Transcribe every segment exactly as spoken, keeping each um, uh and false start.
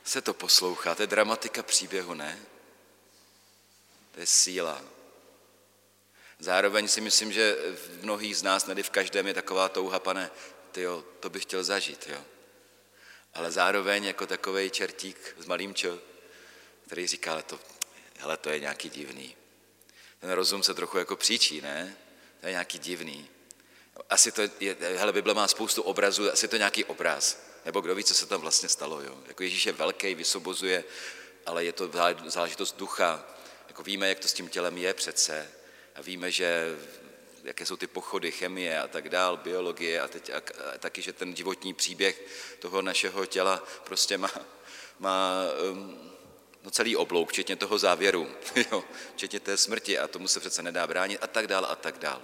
se to poslouchá, to je dramatika příběhu, ne? To je síla. Zároveň si myslím, že v mnohých z nás, tady v každém je taková touha, pane, tyjo, to bych chtěl zažít, jo. Ale zároveň jako takovej čertík s malým č, který říká, ale to, hele, to je nějaký divný. Ten rozum se trochu jako příčí, ne? To je nějaký divný. Asi to je, hele, Bible má spoustu obrazů, asi to je nějaký obraz. Nebo kdo ví, co se tam vlastně stalo, jo. Jako Ježíš je velký, vysobozuje, ale je to záležitost ducha. Jako víme, jak to s tím tělem je přece. A víme, že jaké jsou ty pochody, chemie a tak dál, biologie a, teď, a, a taky, že ten životní příběh toho našeho těla prostě má, má um, no celý oblouk, včetně toho závěru, jo, včetně té smrti a tomu se přece nedá bránit a tak dál a tak dál.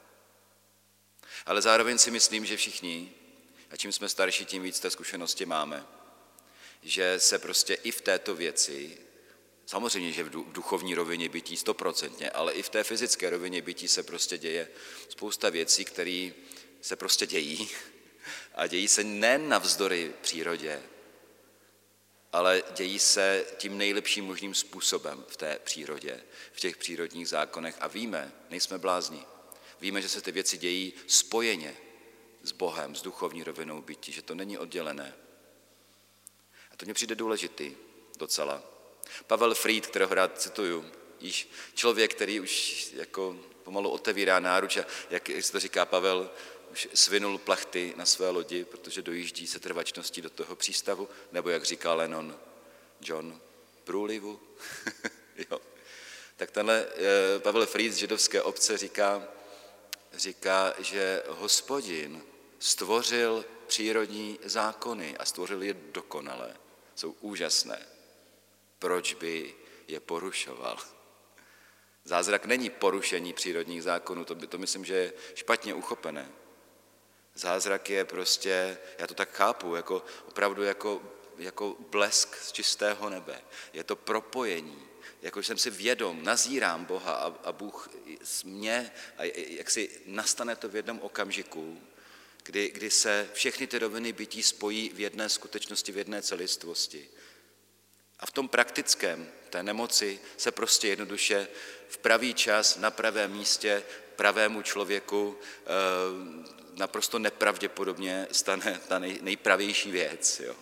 Ale zároveň si myslím, že všichni, a čím jsme starší, tím víc té zkušenosti máme, že se prostě i v této věci, samozřejmě, že v duchovní rovině bytí stoprocentně, ale i v té fyzické rovině bytí se prostě děje spousta věcí, které se prostě dějí a dějí se ne navzdory přírodě, ale dějí se tím nejlepším možným způsobem v té přírodě, v těch přírodních zákonech a víme, nejsme blázni, víme, že se ty věci dějí spojeně s Bohem, s duchovní rovinou bytí, že to není oddělené. A to mně přijde důležitý docela. Pavel Fried, kterého rád cituju, již člověk, který už jako pomalu otevírá náruč a jak to říká Pavel, už svinul plachty na své lodi, protože dojíždí se trvačností do toho přístavu, nebo jak říká Lennon, John, průlivu. Jo. Tak tenhle Pavel Fried z židovské obce říká, říká, že Hospodin stvořil přírodní zákony a stvořil je dokonale. Jsou úžasné. Proč by je porušoval? Zázrak není porušení přírodních zákonů, to, by, to myslím, že je špatně uchopené. Zázrak je prostě, já to tak chápu, jako, opravdu jako, jako blesk z čistého nebe. Je to propojení, jako jsem si vědom, nazírám Boha a, a Bůh z mě, a jak si nastane to v jednom okamžiku, kdy, kdy se všechny ty roviny bytí spojí v jedné skutečnosti, v jedné celistvosti. A v tom praktickém, té nemoci, se prostě jednoduše v pravý čas, na pravém místě, pravému člověku e, naprosto nepravděpodobně stane ta nej, nejpravější věc. Jo.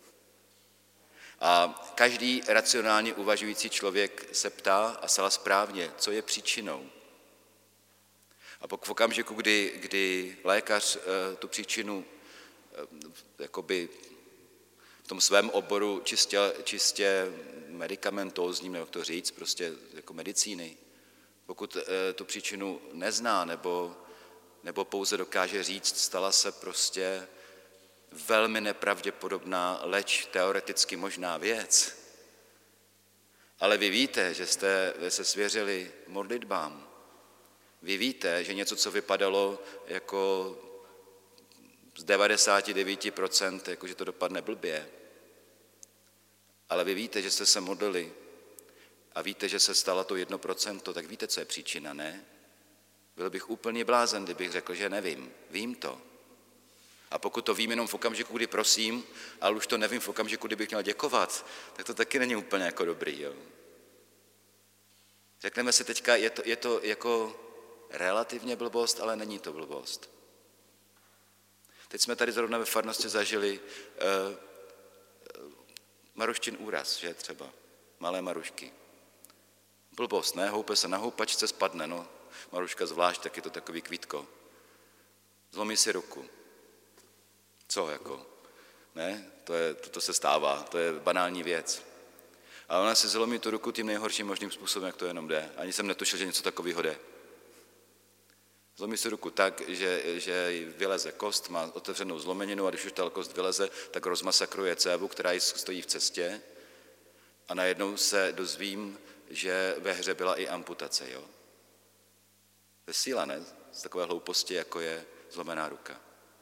A každý racionálně uvažující člověk se ptá a zcela správně, co je příčinou. A pokud v okamžiku, kdy, kdy lékař e, tu příčinu e, jakoby v tom svém oboru čistě, čistě medicamentózním, nebo jak to říct, prostě jako medicíny, pokud e, tu příčinu nezná, nebo, nebo pouze dokáže říct, stala se prostě velmi nepravděpodobná, leč teoreticky možná věc. Ale vy víte, že jste se svěřili modlitbám. Vy víte, že něco, co vypadalo jako z devadesát devět procent, jakože to dopadne blbě. Ale vy víte, že jste se modlili a víte, že se stalo to jedno procento, tak víte, co je příčina, ne? Byl bych úplně blázen, kdybych řekl, že nevím. Vím to. A pokud to vím jenom v okamžiku, kdy prosím, ale už to nevím v okamžiku, kdy bych měl děkovat, tak to taky není úplně jako dobrý. Jo? Řekneme si teďka, je to, je to jako relativně blbost, ale není to blbost. Teď jsme tady zrovna ve farnosti zažili uh, uh, Maruščin úraz, že třeba, malé Marušky. Blbost, ne? Houpe se na houpačce, spadne, no. Maruška zvlášť, tak je to takový kvítko. Zlomí si ruku. Co jako? Ne? To, je, to, to se stává, to je banální věc. A ona si zlomí tu ruku tím nejhorším možným způsobem, jak to jenom jde. Ani jsem netušil, že něco takového jde. Zlomí si ruku tak, že, že vyleze kost, má otevřenou zlomeninu a když už ta kost vyleze, tak rozmasakruje cévu, která jí stojí v cestě a najednou se dozvím, že ve hře byla i amputace. Jo? To je síla, ne? Z takové hlouposti, jako je zlomená ruka.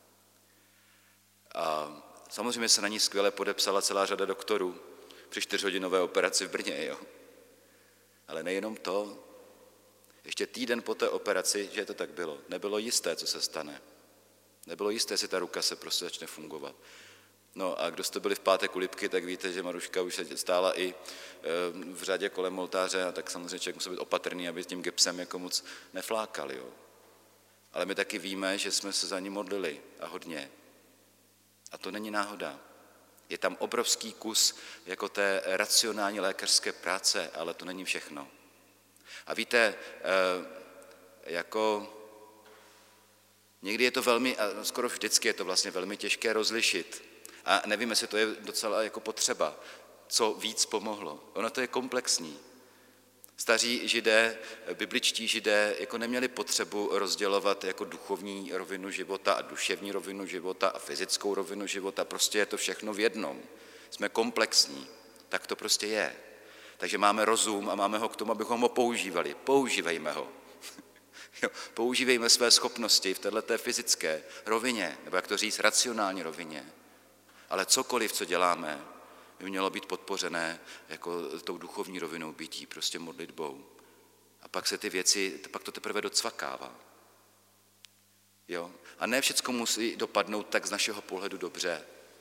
A samozřejmě se na ní skvěle podepsala celá řada doktorů při čtyřhodinové operaci v Brně. Jo? Ale nejenom to, ještě týden po té operaci, že to tak bylo, nebylo jisté, co se stane. Nebylo jisté, jestli ta ruka se prostě začne fungovat. No a kdo jste byli v pátek u Lipky, tak víte, že Maruška už stála i v řadě kolem oltáře a tak samozřejmě člověk musel být opatrný, aby tím gipsem jako moc neflákal. Jo. Ale my taky víme, že jsme se za ní modlili a hodně. A to není náhoda. Je tam obrovský kus jako té racionální lékařské práce, ale to není všechno. A víte, jako někdy je to velmi, a skoro vždycky je to vlastně velmi těžké rozlišit. A nevím, jestli to je docela jako potřeba, co víc pomohlo. Ono to je komplexní. Staří židé, bibličtí židé, jako neměli potřebu rozdělovat jako duchovní rovinu života a duševní rovinu života a fyzickou rovinu života. Prostě je to všechno v jednom. Jsme komplexní. Tak to prostě je. Takže máme rozum a máme ho k tomu, abychom ho používali. Používejme ho. Používejme své schopnosti v této fyzické rovině, nebo jak to říct, racionální rovině. Ale cokoliv, co děláme, by mělo být podpořené jako tou duchovní rovinou bytí, prostě modlitbou. A pak se ty věci, pak to teprve docvakává. Jo? A ne všecko musí dopadnout tak z našeho pohledu dobře.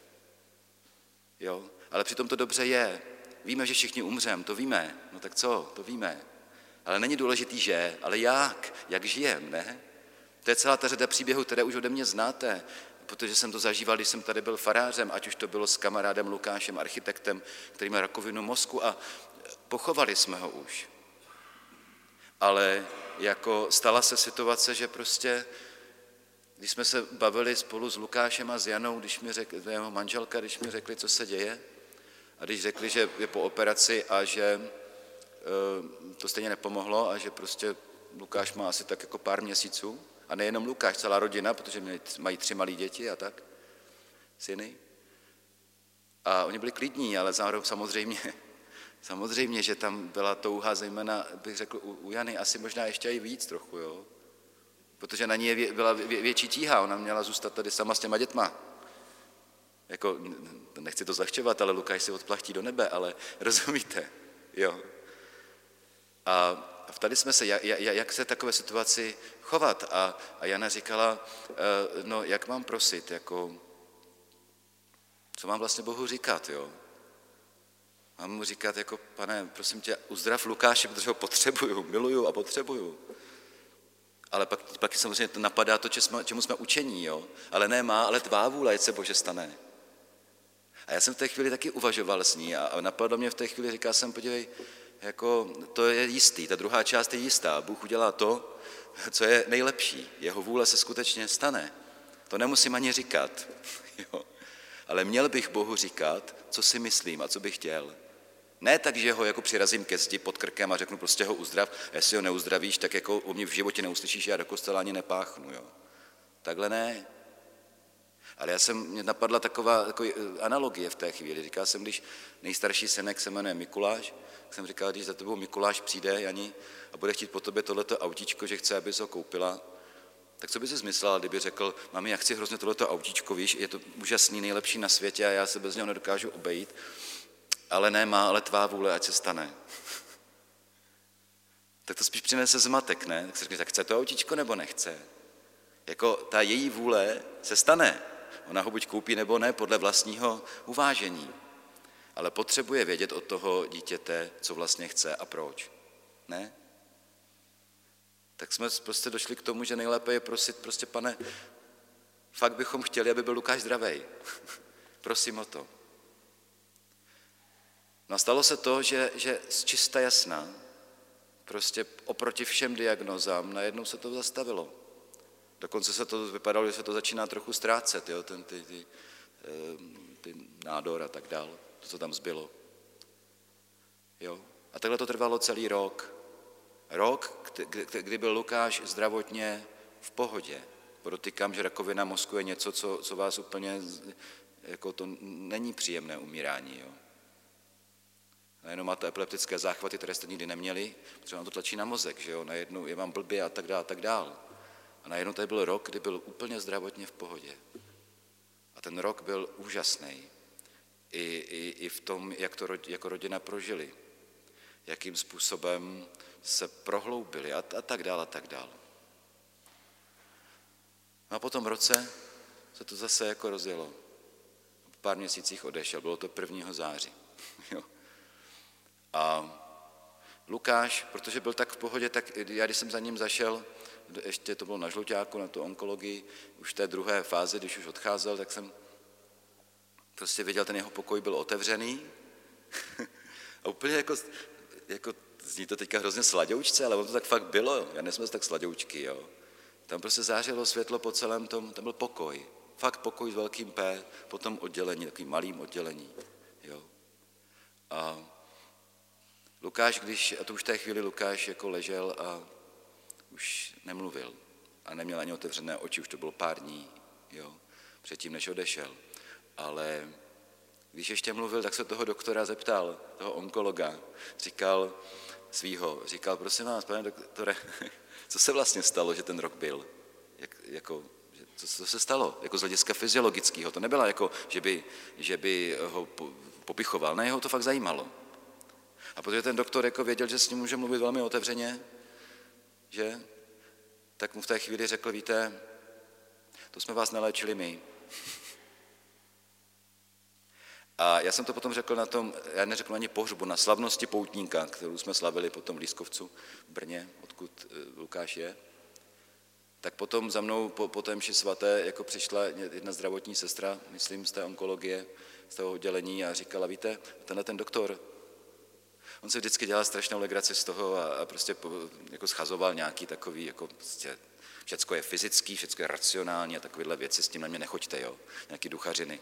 Jo? Ale přitom to dobře je. Víme, že všichni umřem, to víme. No tak co, to víme. Ale není důležitý, že, ale jak, jak žijem, ne? To je celá ta řada příběhů, které už ode mě znáte, protože jsem to zažíval, když jsem tady byl farářem, ať už to bylo s kamarádem Lukášem, architektem, který má rakovinu mozku a pochovali jsme ho už. Ale jako stala se situace, že prostě, když jsme se bavili spolu s Lukášem a s Janou, když mi řekli, jeho manželka, když mi řekli, co se děje, a když řekli, že je po operaci a že to stejně nepomohlo a že prostě Lukáš má asi tak jako pár měsíců, a nejenom Lukáš, celá rodina, protože mají tři malé děti a tak, syny. A oni byli klidní, ale zároveň samozřejmě, samozřejmě, že tam byla touha, zejména bych řekl u Jany, asi možná ještě i víc trochu, jo. Protože na ní je, byla vě, větší tíha, ona měla zůstat tady sama s těma dětma. Jako, nechci to zlehčovat, ale Lukáš si odplachtí do nebe, ale rozumíte, jo. A ptali jsme se, jak, jak se takové situaci chovat. A, a Jana říkala, no jak mám prosit, jako, co mám vlastně Bohu říkat, jo? Mám mu říkat, jako, pane, prosím tě, uzdrav Lukáše, protože ho potřebuju, miluju a potřebuju. Ale pak, pak samozřejmě to napadá to, čemu jsme učení, jo? Ale ne má, ale tvá vůle, ať se Bože stane. A já jsem v té chvíli taky uvažoval s ní a napadlo mě v té chvíli, říkal jsem, podívej, jako to je jistý, ta druhá část je jistá. Bůh udělá to, co je nejlepší. Jeho vůle se skutečně stane. To nemusím ani říkat. Jo. Ale měl bych Bohu říkat, co si myslím a co bych chtěl. Ne tak, že ho jako přirazím ke zdi pod krkem a řeknu prostě ho uzdrav. A jestli ho neuzdravíš, tak jako o mě v životě neuslyšíš, já do kostela ani nepáchnu. Jo. Takhle ne. Ale já jsem, mě napadla taková, taková analogie v té chvíli. Říkal jsem, když nejstarší synek se jmenuje Mikuláš, tak jsem říkal, když za tebou Mikuláš přijde, Jani, a bude chtít po tobě tohleto autíčko, že chce, abys ho koupila, tak co by si zmyslela, kdyby řekl, mami, já chci hrozně tohleto autíčko, víš, je to úžasný, nejlepší na světě a já se bez něho nedokážu obejít, ale ne má, ale tvá vůle, ať se stane. Tak to spíš přinese zmatek, ne? Tak se řekne, tak chce to autíčko nebo nechce? Jako ta její vůle se stane. Ona ho buď koupí nebo ne, podle vlastního uvážení. Ale potřebuje vědět od toho dítěte, co vlastně chce a proč. Ne? Tak jsme prostě došli k tomu, že nejlépe je prosit, prostě pane, fakt bychom chtěli, aby byl Lukáš zdravej. Prosím o to. No a stalo se to, že, že z čista jasná, prostě oproti všem diagnozám, najednou se to zastavilo. Dokonce se to vypadalo, že se to začíná trochu ztrácet, jo, ten, ty, ty, ty nádor a tak dál, to, co tam zbylo. Jo. A takhle to trvalo celý rok. Rok, kdy, kdy byl Lukáš zdravotně v pohodě. Podotýkám, že rakovina mozku je něco, co, co vás úplně, jako to není příjemné umírání. Jo. Najednou máte epileptické záchvaty, které jste nikdy neměli, protože vám to tlačí na mozek, že jo, najednou je vám blbě a tak dále, a tak dále. A najednou tady byl rok, kdy byl úplně zdravotně v pohodě. A ten rok byl úžasný. I, i, i v tom, jak to jako rodina prožili. Jakým způsobem se prohloubili a, a tak dále, a tak dále. No a po tom roce se to zase jako rozjelo. pár měsících odešel, bylo to prvního září. Jo. A Lukáš, protože byl tak v pohodě, tak já když jsem za ním zašel, ještě to bylo na Žluťáku, na tu onkologii, už v té druhé fázi, když už odcházel, tak jsem prostě viděl, ten jeho pokoj byl otevřený a úplně jako, jako zní to teďka hrozně sladoučce, ale ono to tak fakt bylo, já nejsme tak sladoučky, jo. Tam prostě zářilo světlo po celém tom, tam byl pokoj, fakt pokoj s velkým P, potom oddělení, takovým malým oddělení, jo. A Lukáš, když, a to už v té chvíli Lukáš jako ležel a už nemluvil a neměl ani otevřené oči, už to bylo pár dní, jo, předtím, než odešel. Ale když ještě mluvil, tak se toho doktora zeptal, toho onkologa, říkal svýho, říkal, prosím vás, pane doktore, co se vlastně stalo, že ten rok byl? Jak, jako, co, co se stalo? Jako z hlediska fyziologického. To nebylo jako, že by, že by ho popichoval, ne, jeho to fakt zajímalo. A protože ten doktor jako věděl, že s ním může mluvit velmi otevřeně, že, tak mu v té chvíli řekl, víte, to jsme vás neléčili my. A já jsem to potom řekl na tom, já neřekl ani pohřbu, na slavnosti poutníka, kterou jsme slavili potom v Lískovcu v Brně, odkud Lukáš je. Tak potom za mnou po, po té mši svaté jako přišla jedna zdravotní sestra, myslím z té onkologie, z toho oddělení a říkala, víte, tenhle ten doktor, on se vždycky dělal strašnou legraci z toho a, a prostě po, jako schazoval nějaký takový, jako prostě všecko je fyzický, všecko je racionální a takovéhle věci, s tím na mě nechoďte, jo, nějaký duchařiny.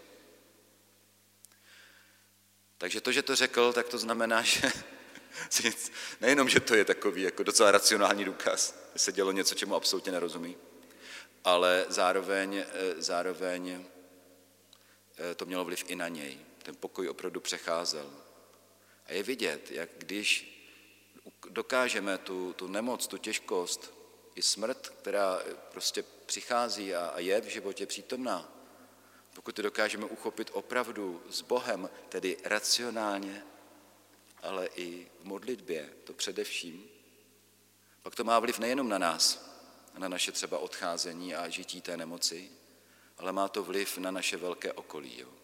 Takže to, že to řekl, tak to znamená, že nejenom, že to je takový jako docela racionální důkaz, že se dělo něco, čemu absolutně nerozumí, ale zároveň, zároveň to mělo vliv i na něj. Ten pokoj opravdu přecházel. A je vidět, jak když dokážeme tu, tu nemoc, tu těžkost i smrt, která prostě přichází a, a je v životě přítomná, pokud to dokážeme uchopit opravdu s Bohem, tedy racionálně, ale i v modlitbě, to především, pak to má vliv nejenom na nás, na naše třeba odcházení a žití té nemoci, ale má to vliv na naše velké okolí. Jo.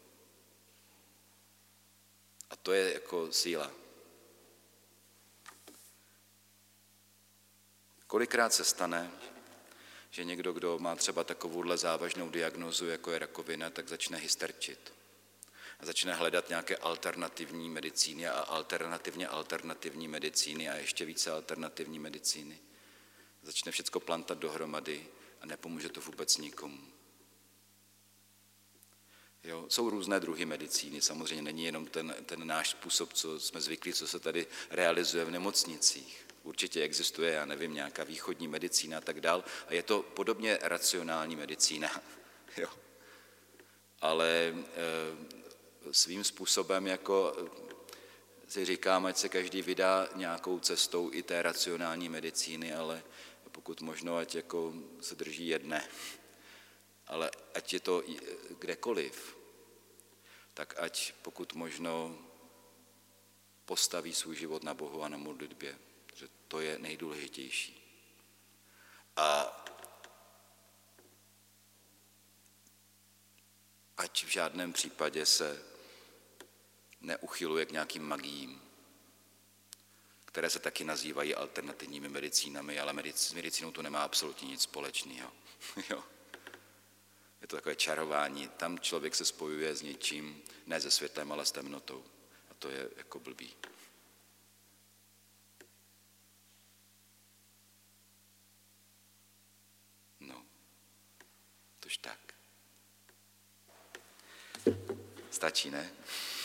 A to je jako síla. Kolikrát se stane, že někdo, kdo má třeba takovouhle závažnou diagnózu, jako je rakovina, tak začne hysterčit. A začne hledat nějaké alternativní medicíny a alternativně alternativní medicíny a ještě více alternativní medicíny. Začne všecko plantat dohromady a nepomůže to vůbec nikomu. Jo, jsou různé druhy medicíny, samozřejmě není jenom ten, ten náš způsob, co jsme zvyklí, co se tady realizuje v nemocnicích. Určitě existuje, já nevím, nějaká východní medicína a tak dál. A je to podobně racionální medicína. Jo. Ale e, svým způsobem jako si říkám, ať se každý vydá nějakou cestou i té racionální medicíny, ale pokud možno, ať jako se drží jedné. Ale ať je to kdekoliv, tak ať pokud možno postaví svůj život na Bohu a na modlitbě, že to je nejdůležitější. A ať v žádném případě se neuchyluje k nějakým magiím, které se taky nazývají alternativními medicínami, ale s medicínou to nemá absolutně nic společného. Jo. Je to takové čarování, tam člověk se spojuje s něčím, ne se světlem, ale s temnotou. A to je jako blbý. No, tož tak. Stačí, ne?